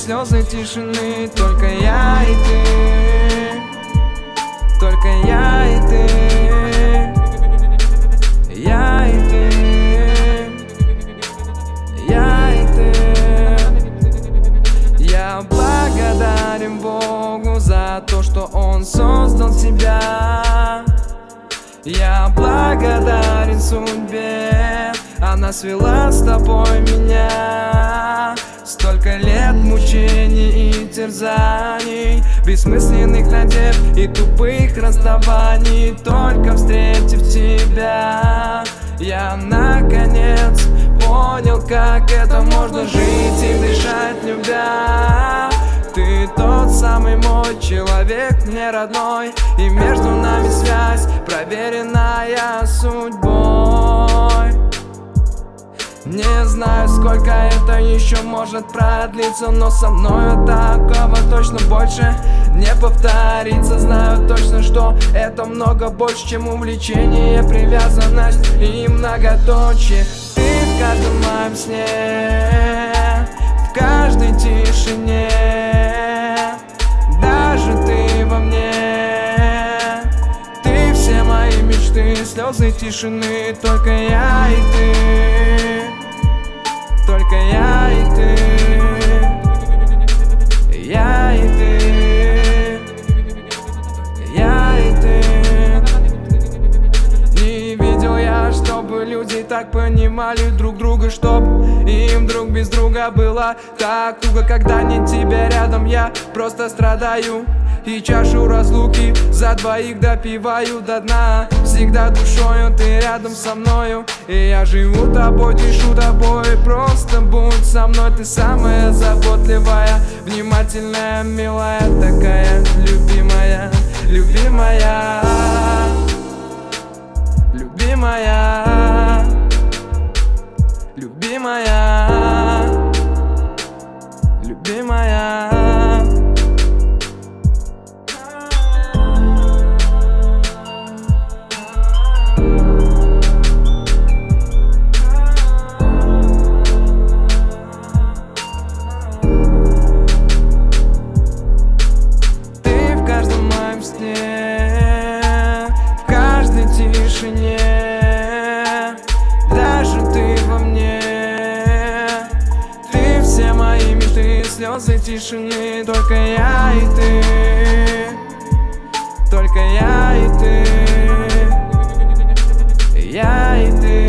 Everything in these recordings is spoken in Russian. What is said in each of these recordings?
слезы тишины. Только я и ты, только я и ты, я и ты, я и ты. Я благодарен Богу за то, что Он создал тебя. Я благодарен судьбе, она свела с тобой меня. Столько лет мучений и терзаний, бессмысленных надежд и тупых расставаний. Только встретив тебя, я наконец понял, как это можно жить и дышать, любя. Ты тот самый мой человек, мне родной, и между нами связь, проверенная судьбой. Не знаю, сколько это еще может продлиться, но со мною такого точно больше не повторится. Знаю точно, что это много больше, чем увлечение, привязанность и многоточие. Ты в каждом моем сне, в каждой тишине, даже ты во мне. Ты все мои мечты, слезы тишины. Только я и ты, только я и ты, я и ты, я и ты. Не видел я, чтобы люди так понимали друг друга, чтоб им друг без друга было так туго. Когда нет тебя рядом, я просто страдаю, и чашу разлуки за двоих допиваю до дна. Всегда душою ты рядом со мною, и я живу тобой, дышу тобой. Просто будь со мной, ты самая заботливая, внимательная, милая такая, любимая, любимая, любимая, любимая, любимая. В каждой тишине, даже ты во мне. Ты все мои мечты, слезы тишины. Только я и ты, только я и ты, я и ты,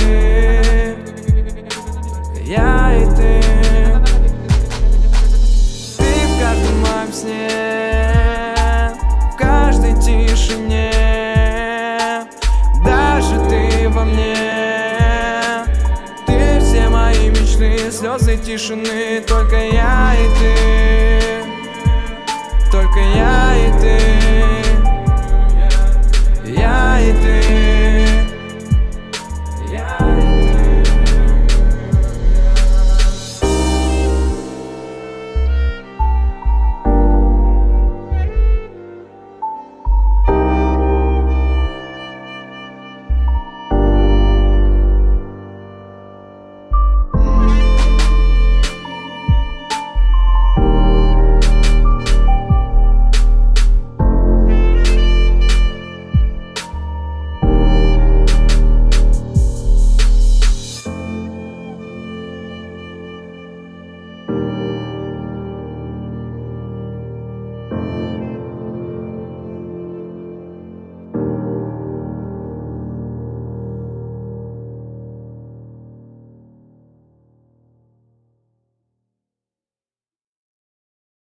я и ты. Ты в каждом моем сне, тишине, даже ты во мне. Ты все мои мечты, слезы тишины. Только я и ты,